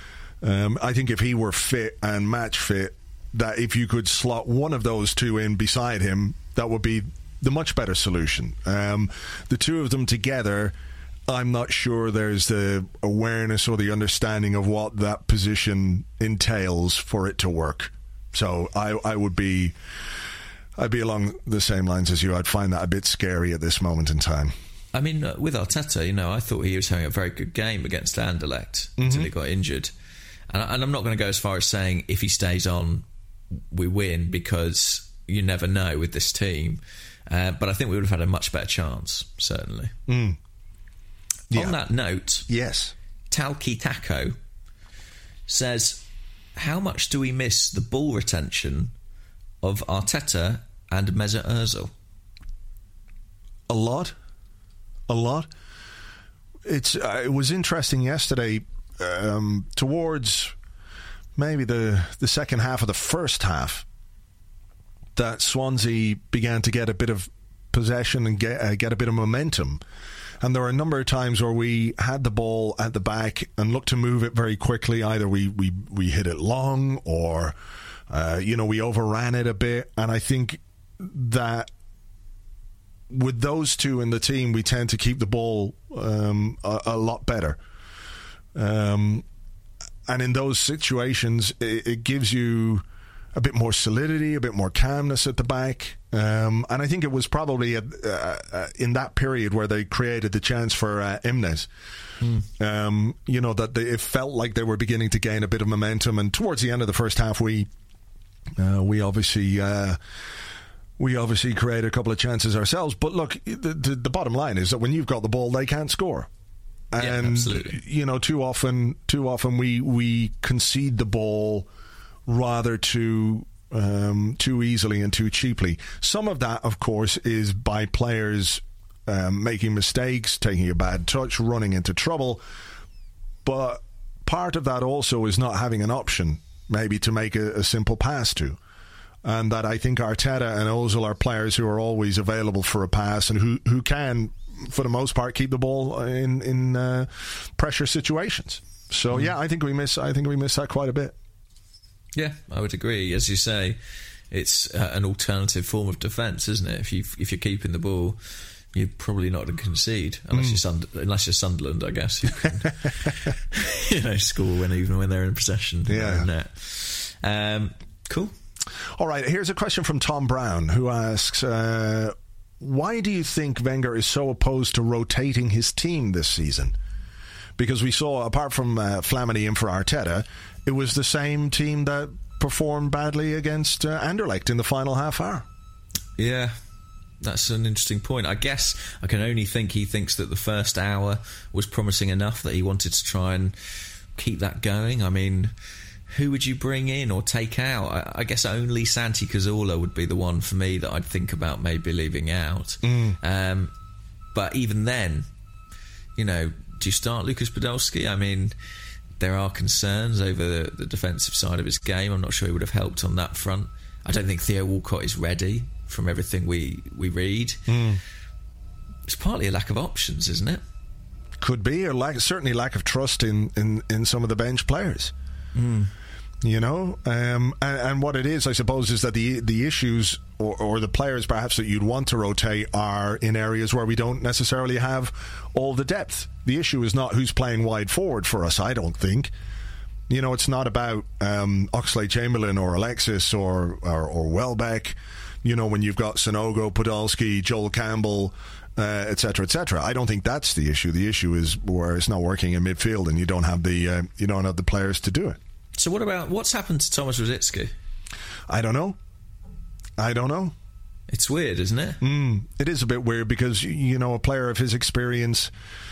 Speaker 4: I think if he were fit and match fit, that if you could slot one of those two in beside him, that would be the much better solution. The two of them together, I'm not sure there's the awareness or the understanding of what that position entails for it to work. So I'd be along the same lines as you. I'd find that a bit scary at this moment in time.
Speaker 5: I mean, with Arteta, you know, I thought he was having a very good game against Anderlecht until he got injured. And I'm not going to go as far as saying if he stays on, we win, because you never know with this team. But I think we would have had a much better chance, certainly. Yeah. On that note,
Speaker 4: yes,
Speaker 5: Talki Taco says, how much do we miss the ball retention of Arteta and Mesut Ozil?
Speaker 4: A lot. It was interesting yesterday, towards maybe the second half of the first half, that Swansea began to get a bit of possession and get a bit of momentum. And there were a number of times where we had the ball at the back and looked to move it very quickly. Either we hit it long or, we overran it a bit. And I think that with those two in the team, we tend to keep the ball a lot better. And in those situations, it gives you a bit more solidity, a bit more calmness at the back. And I think it was probably in that period where they created the chance for Imnes. That it felt like they were beginning to gain a bit of momentum. And towards the end of the first half, we obviously created a couple of chances ourselves. But look, the bottom line is that when you've got the ball, they can't score. And
Speaker 5: absolutely.
Speaker 4: Too often we concede the ball rather too easily and too cheaply. Some of that, of course, is by players making mistakes, taking a bad touch, running into trouble. But part of that also is not having an option, maybe, to make a simple pass to. And that I think Arteta and Ozil are players who are always available for a pass and who can, for the most part, keep the ball in pressure situations. So yeah, I think we miss that quite a bit.
Speaker 5: Yeah, I would agree. As you say, it's an alternative form of defence, isn't it? If you're keeping the ball, you're probably not going to concede unless you're Sunderland, I guess. You can, score even when they're in possession.
Speaker 4: Yeah.
Speaker 5: Cool.
Speaker 4: All right. Here's a question from Tom Brown, who asks, "Why do you think Wenger is so opposed to rotating his team this season?" Because we saw, apart from Flamini in for Arteta, it was the same team that performed badly against Anderlecht in the final half hour.
Speaker 5: Yeah, that's an interesting point. I guess I can only think he thinks that the first hour was promising enough that he wanted to try and keep that going. I mean, who would you bring in or take out? I guess only Santi Cazorla would be the one for me that I'd think about maybe leaving out. But even then, you know, do you start Lucas Podolski? I mean, there are concerns over the defensive side of his game. I'm not sure he would have helped on that front. I don't think Theo Walcott is ready from everything we read. It's partly a lack of options, isn't it?
Speaker 4: Could be, or certainly lack of trust in some of the bench players. You know, and what it is, I suppose, is that the issues or the players perhaps that you'd want to rotate are in areas where we don't necessarily have all the depth. The issue is not who's playing wide forward for us, I don't think. You know, it's not about Oxlade-Chamberlain or Alexis or Welbeck. You know, when you've got Sanogo, Podolski, Joel Campbell, etc., etc. I don't think that's the issue. The issue is where it's not working in midfield and you don't have the players to do it.
Speaker 5: So what's happened to Thomas Rosicky?
Speaker 4: I don't know.
Speaker 5: It's weird, isn't it?
Speaker 4: It is a bit weird because, you know, a player of his experience,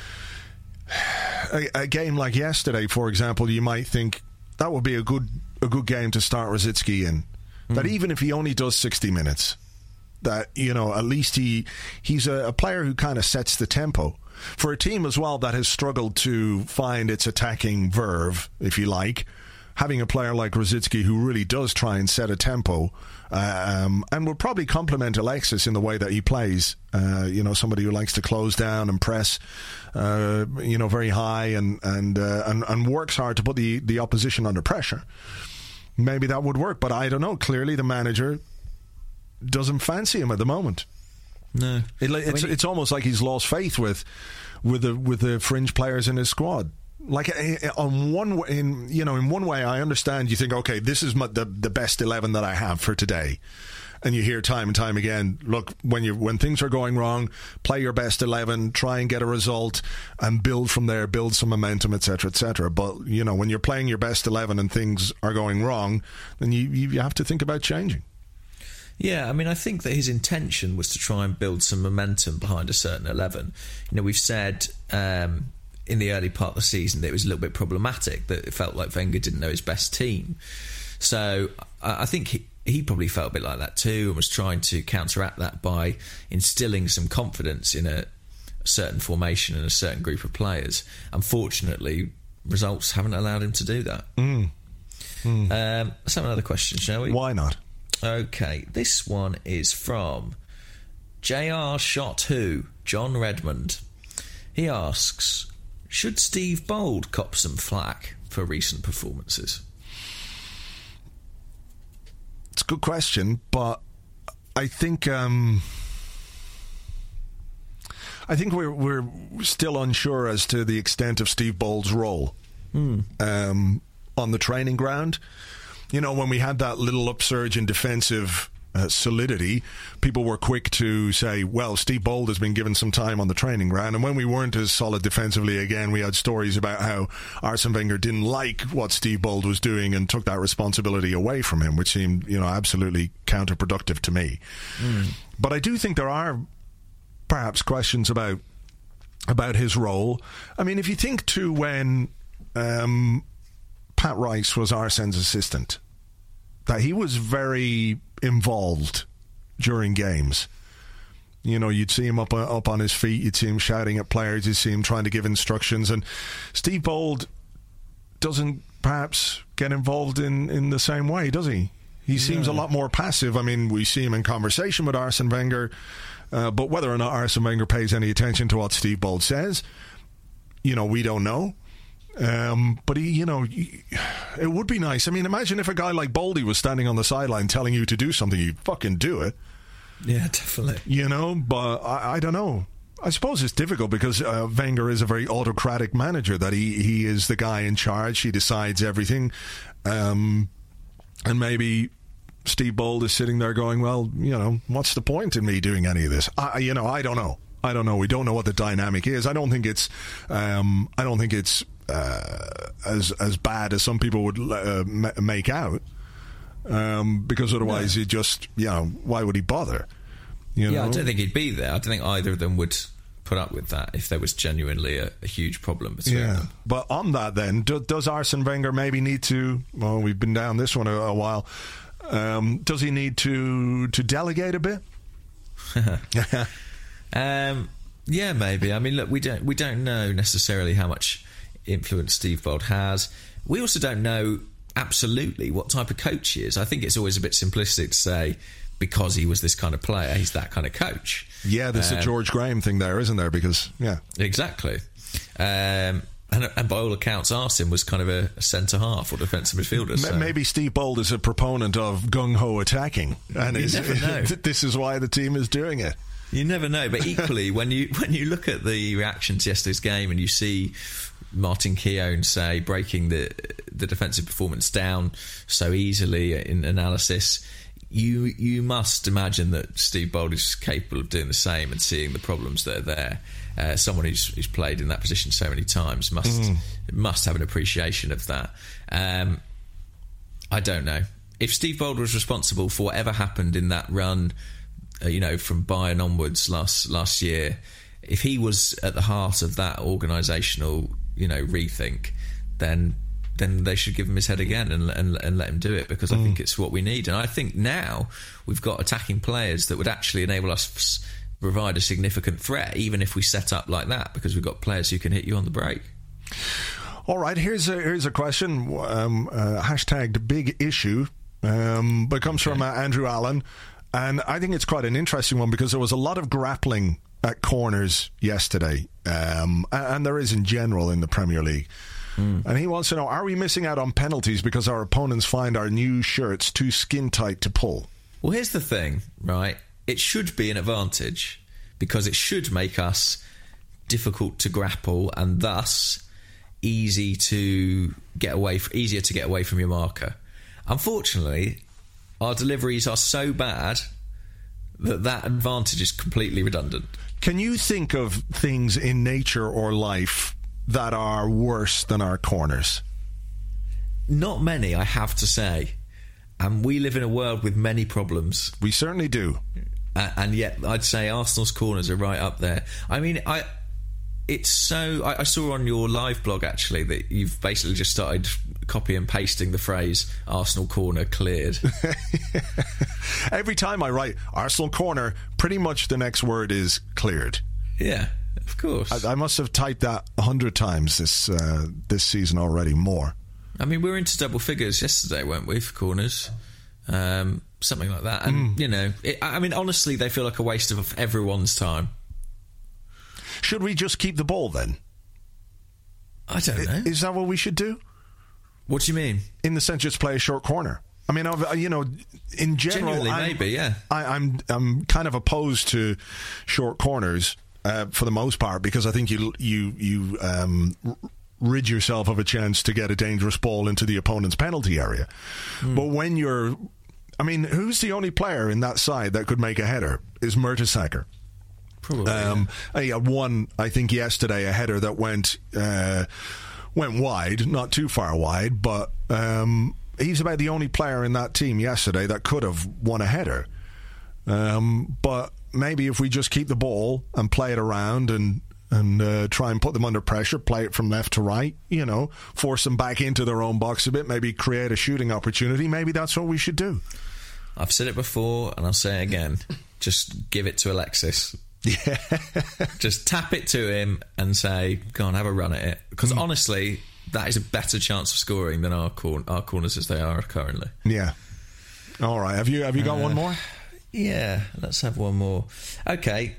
Speaker 4: a game like yesterday, for example, you might think that would be a good game to start Rosicky in. That even if he only does 60 minutes, that, you know, at least he's a player who kind of sets the tempo. For a team as well that has struggled to find its attacking verve, if you like, having a player like Rosicky who really does try and set a tempo and will probably complement Alexis in the way that he plays. You know, somebody who likes to close down and press, you know, very high and works hard to put the opposition under pressure. Maybe that would work, but I don't know. Clearly the manager doesn't fancy him at the moment.
Speaker 5: No,
Speaker 4: it's almost like he's lost faith with the fringe players in his squad. Like in one way, I understand. You think, okay, this is the best 11 that I have for today, and you hear time and time again, look, when things are going wrong, play your best 11, try and get a result, and build from there, build some momentum, etc., etc. But you know, when you're playing your best 11 and things are going wrong, then you have to think about changing.
Speaker 5: Yeah, I mean, I think that his intention was to try and build some momentum behind a certain 11. You know, we've said in the early part of the season that it was a little bit problematic, that it felt like Wenger didn't know his best team. So I think he probably felt a bit like that too, and was trying to counteract that by instilling some confidence in a certain formation and a certain group of players. Unfortunately, results haven't allowed him to do that. Let's have another question, shall we?
Speaker 4: Why not?
Speaker 5: Okay, this one is from JR Shot Who, John Redmond. He asks, should Steve Bold cop some flack for recent performances?
Speaker 4: It's a good question, but I think we're still unsure as to the extent of Steve Bold's role on the training ground. You know, when we had that little upsurge in defensive solidity, people were quick to say, well, Steve Bold has been given some time on the training ground. And when we weren't as solid defensively again, we had stories about how Arsene Wenger didn't like what Steve Bold was doing and took that responsibility away from him, which seemed, you know, absolutely counterproductive to me. But I do think there are perhaps questions about his role. I mean, if you think to when Pat Rice was Arsene's assistant, that he was very involved during games. You know, you'd see him up on his feet, you'd see him shouting at players, you'd see him trying to give instructions, and Steve Bold doesn't perhaps get involved in the same way, does he? He seems a lot more passive. I mean, we see him in conversation with Arsene Wenger, but whether or not Arsene Wenger pays any attention to what Steve Bold says, you know, we don't know. But he, you know, it would be nice. I mean, imagine if a guy like Boldy was standing on the sideline telling you to do something, you'd fucking do it.
Speaker 5: Yeah, definitely.
Speaker 4: You know, but I don't know. I suppose it's difficult because Wenger is a very autocratic manager, that he is the guy in charge. He decides everything. And maybe Steve Bold is sitting there going, well, you know, what's the point in me doing any of this? I don't know. We don't know what the dynamic is. I don't think it's as bad as some people would make out, because otherwise he just, you know, why would he bother? You know?
Speaker 5: I don't think he'd be there. I don't think either of them would put up with that if there was genuinely a huge problem between them.
Speaker 4: But on that then, does Arsene Wenger maybe need to, well, we've been down this one a while, does he need to delegate a bit?
Speaker 5: Yeah, maybe. I mean, look, we don't know necessarily how much influence Steve Bold has. We also don't know absolutely what type of coach he is. I think it's always a bit simplistic to say because he was this kind of player, he's that kind of coach.
Speaker 4: Yeah, there's a George Graham thing there, isn't there? Because,
Speaker 5: Exactly. And by all accounts, Arsene was kind of a centre-half or defensive midfielder. So.
Speaker 4: Maybe Steve Bold is a proponent of gung-ho attacking. And
Speaker 5: you never know.
Speaker 4: This is why the team is doing it.
Speaker 5: You never know. But equally, when you look at the reaction to yesterday's game and you see Martin Keown, say, breaking the defensive performance down so easily in analysis, you must imagine that Steve Bold is capable of doing the same and seeing the problems that are there. Someone who's played in that position so many times must have an appreciation of that. I don't know. If Steve Bold was responsible for whatever happened in that run, from Bayern onwards last year, if he was at the heart of that organisational, rethink, then they should give him his head again and let him do it, because I think it's what we need. And I think now we've got attacking players that would actually enable us to provide a significant threat, even if we set up like that, because we've got players who can hit you on the break.
Speaker 4: All right, here's a question, hashtagged big issue, but it comes from Andrew Allen, and I think it's quite an interesting one because there was a lot of grappling at corners yesterday, and there is in general in the Premier League. And he wants to know, are we missing out on penalties because our opponents find our new shirts too skin tight to pull?
Speaker 5: Well, here's the thing, right? It should be an advantage because it should make us difficult to grapple and thus easier to get away from your marker. Unfortunately, our deliveries are so bad that advantage is completely redundant.
Speaker 4: Can you think of things in nature or life that are worse than our corners?
Speaker 5: Not many, I have to say. And we live in a world with many problems.
Speaker 4: We certainly do.
Speaker 5: And yet, I'd say Arsenal's corners are right up there. I mean, I saw on your live blog, actually, that you've basically just started copy and pasting the phrase Arsenal corner cleared.
Speaker 4: Every time I write Arsenal corner, pretty much the next word is cleared.
Speaker 5: Yeah. Of course.
Speaker 4: I must have typed that 100 times this season already, more.
Speaker 5: I mean, we were into double figures yesterday, weren't we, for corners? Something like that. And, honestly, they feel like a waste of everyone's time.
Speaker 4: Should we just keep the ball, then?
Speaker 5: I don't know.
Speaker 4: Is that what we should do?
Speaker 5: What do you mean?
Speaker 4: In the sense, just play a short corner. I mean, in general...
Speaker 5: Genuinely, maybe, yeah.
Speaker 4: I'm kind of opposed to short corners, for the most part, because I think you rid yourself of a chance to get a dangerous ball into the opponent's penalty area. But when who's the only player in that side that could make a header? Is Mertesacker.
Speaker 5: Probably.
Speaker 4: He had one, I think, yesterday, a header that went wide, not too far wide, but he's about the only player in that team yesterday that could have won a header. But maybe if we just keep the ball and play it around and try and put them under pressure, play it from left to right, force them back into their own box a bit, maybe create a shooting opportunity, maybe that's what we should do.
Speaker 5: I've said it before and I'll say it again. Just give it to Alexis.
Speaker 4: Yeah.
Speaker 5: Just tap it to him and say, go on, have a run at it. Because honestly, that is a better chance of scoring than our corners as they are currently.
Speaker 4: Yeah. All right. Have you got one more?
Speaker 5: Yeah, let's have one more. Okay.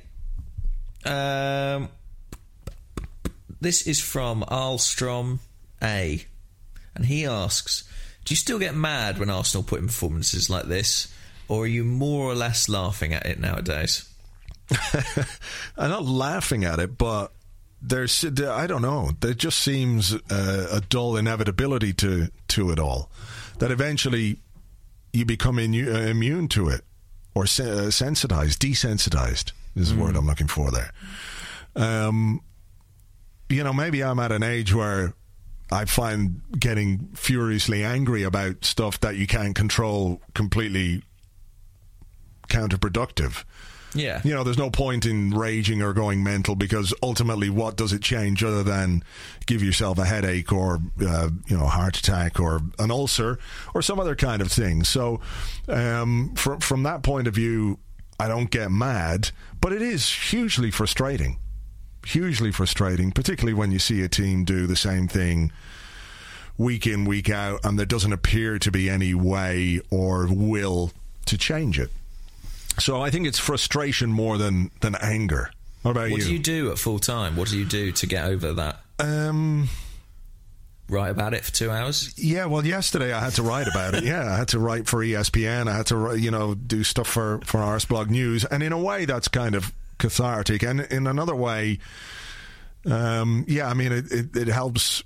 Speaker 5: This is from Alstrom A. And he asks, do you still get mad when Arsenal put in performances like this? Or are you more or less laughing at it nowadays?
Speaker 4: I'm not laughing at it, but I don't know. There just seems a dull inevitability to it all. That eventually you become immune to it, or desensitized is the word I'm looking for there. Maybe I'm at an age where I find getting furiously angry about stuff that you can't control completely counterproductive.
Speaker 5: Yeah.
Speaker 4: You know, there's no point in raging or going mental, because ultimately what does it change other than give yourself a headache or, heart attack or an ulcer or some other kind of thing. So from that point of view, I don't get mad, but it is hugely frustrating, particularly when you see a team do the same thing week in, week out, and there doesn't appear to be any way or will to change it. So I think it's frustration more than anger. What about you?
Speaker 5: What do you do at full time? What do you do to get over that? Write about it for 2 hours?
Speaker 4: Yeah, well, yesterday I had to write about it. Yeah, I had to write for ESPN. I had to, do stuff for Arseblog News. And in a way, that's kind of cathartic. And in another way, it helps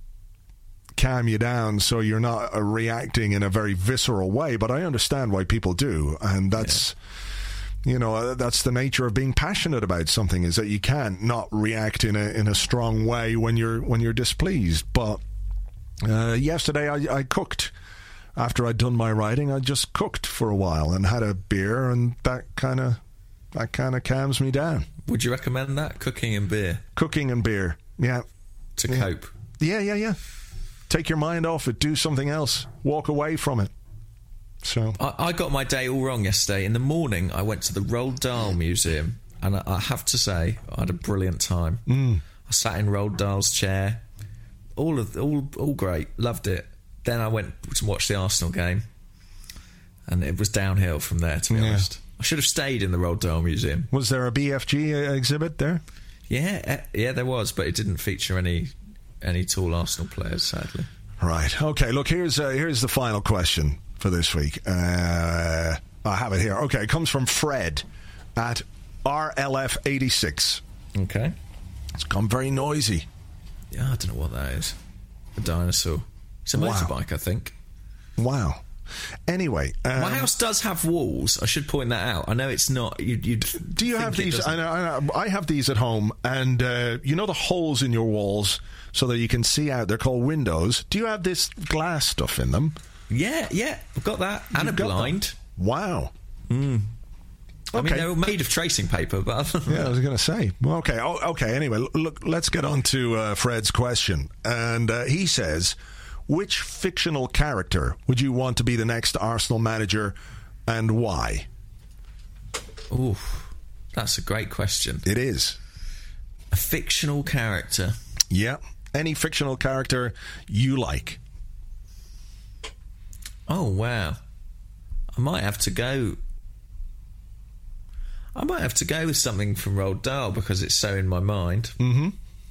Speaker 4: calm you down so you're not reacting in a very visceral way. But I understand why people do. And that's... that's the nature of being passionate about something, is that you can't not react in a strong way when you're displeased. But yesterday I cooked. After I'd done my writing, I just cooked for a while and had a beer, and that kind of calms me down.
Speaker 5: Would you recommend that, cooking and beer?
Speaker 4: Cooking and beer, yeah.
Speaker 5: To cope?
Speaker 4: Yeah. Take your mind off it. Do something else. Walk away from it. So
Speaker 5: I got my day all wrong yesterday. In the morning, I went to the Roald Dahl Museum, and I have to say, I had a brilliant time. I sat in Roald Dahl's chair, all great, loved it. Then I went to watch the Arsenal game, and it was downhill from there, to be honest. I should have stayed in the Roald Dahl Museum.
Speaker 4: Was there a BFG exhibit there?
Speaker 5: Yeah, there was, but it didn't feature any tall Arsenal players, sadly.
Speaker 4: Right. Okay. Look, here's the final question for this week. I have it here. Okay, it comes from Fred at RLF86.
Speaker 5: Okay.
Speaker 4: It's gone very noisy.
Speaker 5: Yeah, I don't know what that is. A dinosaur. It's a motorbike, I think.
Speaker 4: Wow. Anyway,
Speaker 5: my house does have walls. I should point that out. I know it's not.
Speaker 4: Do you have these? I know. I have these at home, and the holes in your walls so that you can see out. They're called windows. Do you have this glass stuff in them?
Speaker 5: Yeah, I've got that. And a blind.
Speaker 4: Wow.
Speaker 5: Okay. I mean, they're all made of tracing paper, but...
Speaker 4: Yeah, I was going to say. Well, okay. Anyway, look, let's get on to Fred's question. And he says, which fictional character would you want to be the next Arsenal manager, and why?
Speaker 5: Ooh, that's a great question.
Speaker 4: It is.
Speaker 5: A fictional character?
Speaker 4: Yeah. Any fictional character you like.
Speaker 5: Oh, wow. I might have to go with something from Roald Dahl because it's so in my mind.
Speaker 4: Mm-hmm.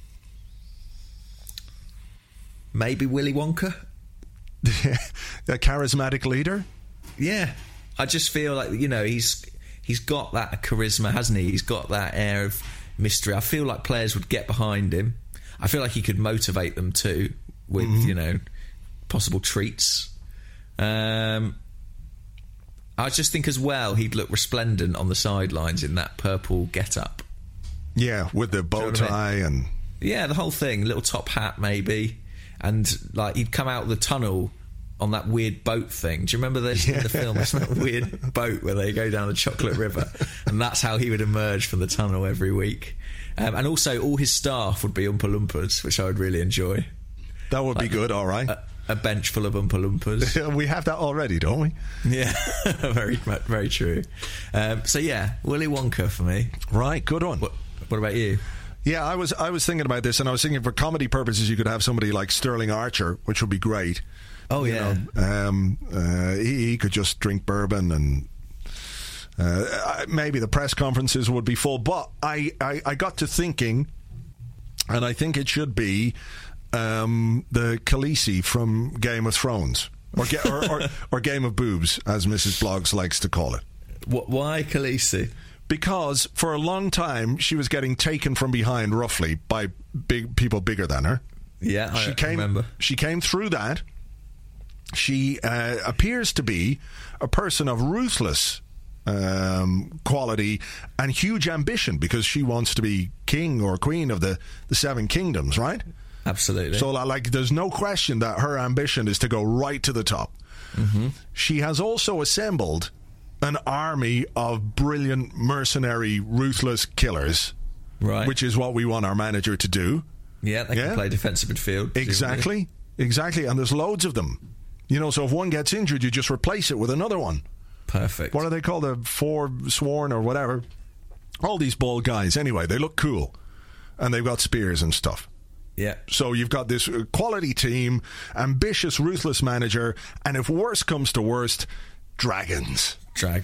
Speaker 5: Maybe Willy Wonka?
Speaker 4: A charismatic leader?
Speaker 5: Yeah. I just feel like, he's got that charisma, hasn't he? He's got that air of mystery. I feel like players would get behind him. I feel like he could motivate them too with, possible treats. I just think as well he'd look resplendent on the sidelines in that purple get-up.
Speaker 4: Yeah, with the bow tie and...
Speaker 5: Yeah, the whole thing. Little top hat, maybe. And, he'd come out of the tunnel on that weird boat thing. Do you remember this in the film? It's that weird boat where they go down the Chocolate River. And that's how he would emerge from the tunnel every week. And also, all his staff would be Oompa Loompas, which I would really enjoy.
Speaker 4: That would be good, all right.
Speaker 5: A bench full of Oompa Loompas.
Speaker 4: We have that already, don't we?
Speaker 5: Yeah, very, very true. So yeah, Willy Wonka for me.
Speaker 4: Right, good one.
Speaker 5: What about you?
Speaker 4: Yeah, I was thinking about this, and I was thinking for comedy purposes, you could have somebody like Sterling Archer, which would be great.
Speaker 5: Oh yeah.
Speaker 4: He could just drink bourbon, and maybe the press conferences would be full. But I got to thinking, and I think it should be the Khaleesi from Game of Thrones, or Game of Boobs, as Mrs. Bloggs likes to call it.
Speaker 5: Why Khaleesi?
Speaker 4: Because for a long time she was getting taken from behind, roughly, by people bigger than her.
Speaker 5: Yeah, I remember.
Speaker 4: She came through that. She appears to be a person of ruthless quality and huge ambition, because she wants to be king or queen of the Seven Kingdoms, right?
Speaker 5: Absolutely.
Speaker 4: So, there's no question that her ambition is to go right to the top.
Speaker 5: Mm-hmm.
Speaker 4: She has also assembled an army of brilliant, mercenary, ruthless killers,
Speaker 5: Right.
Speaker 4: which is what we want our manager to do.
Speaker 5: Yeah, they can play defensive midfield.
Speaker 4: Exactly. And there's loads of them. You know, so if one gets injured, you just replace it with another one.
Speaker 5: Perfect.
Speaker 4: What are they called? The Forsworn or whatever. All these bald guys. Anyway, they look cool. And they've got spears and stuff.
Speaker 5: Yeah.
Speaker 4: So you've got this quality team, ambitious, ruthless manager, and if worst comes to worst, dragons.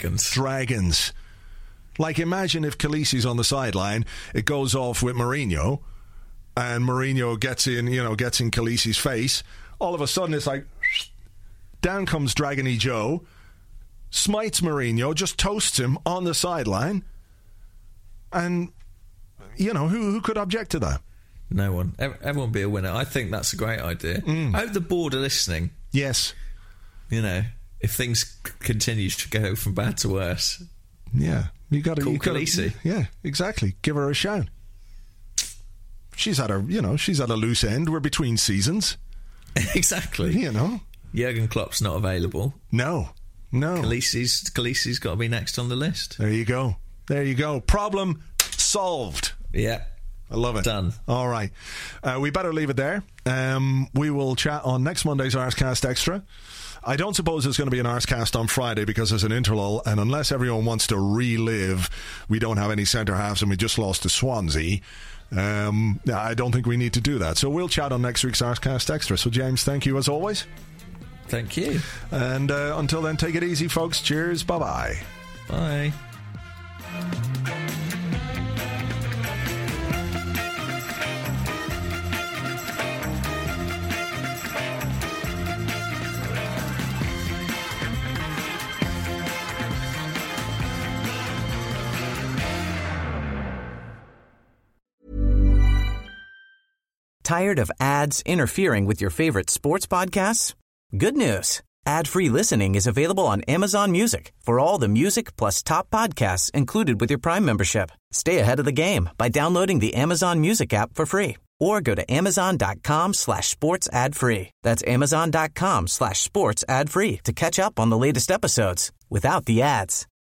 Speaker 4: Like, imagine if Khaleesi's on the sideline, it goes off with Mourinho, and Mourinho gets in Khaleesi's face. All of a sudden, it's like, down comes Dragony Joe, smites Mourinho, just toasts him on the sideline, and, you know, who could object to that?
Speaker 5: No one. Everyone will be a winner. I think that's a great idea. I hope the board are listening.
Speaker 4: Yes.
Speaker 5: You know, if things continue to go from bad to worse.
Speaker 4: Yeah. You got to
Speaker 5: call Khaleesi.
Speaker 4: Yeah, exactly. Give her a shout. She's at a loose end. We're between seasons.
Speaker 5: Exactly.
Speaker 4: You know.
Speaker 5: Jurgen Klopp's not available.
Speaker 4: No.
Speaker 5: Khaleesi's got to be next on the list.
Speaker 4: There you go. Problem solved.
Speaker 5: Yeah.
Speaker 4: I love it.
Speaker 5: Done.
Speaker 4: All right. We better leave it there. We will chat on next Monday's Arscast Extra. I don't suppose there's going to be an Arscast on Friday because there's an interlull, and unless everyone wants to relive, we don't have any centre halves and we just lost to Swansea. I don't think we need to do that. So we'll chat on next week's Arscast Extra. So James, thank you as always.
Speaker 5: Thank you.
Speaker 4: And until then, take it easy, folks. Cheers. Bye-bye.
Speaker 5: Bye.
Speaker 1: Tired of ads interfering with your favorite sports podcasts? Good news. Ad-free listening is available on Amazon Music for all the music plus top podcasts included with your Prime membership. Stay ahead of the game by downloading the Amazon Music app for free or go to amazon.com/sports ad free. That's amazon.com/sports ad free to catch up on the latest episodes without the ads.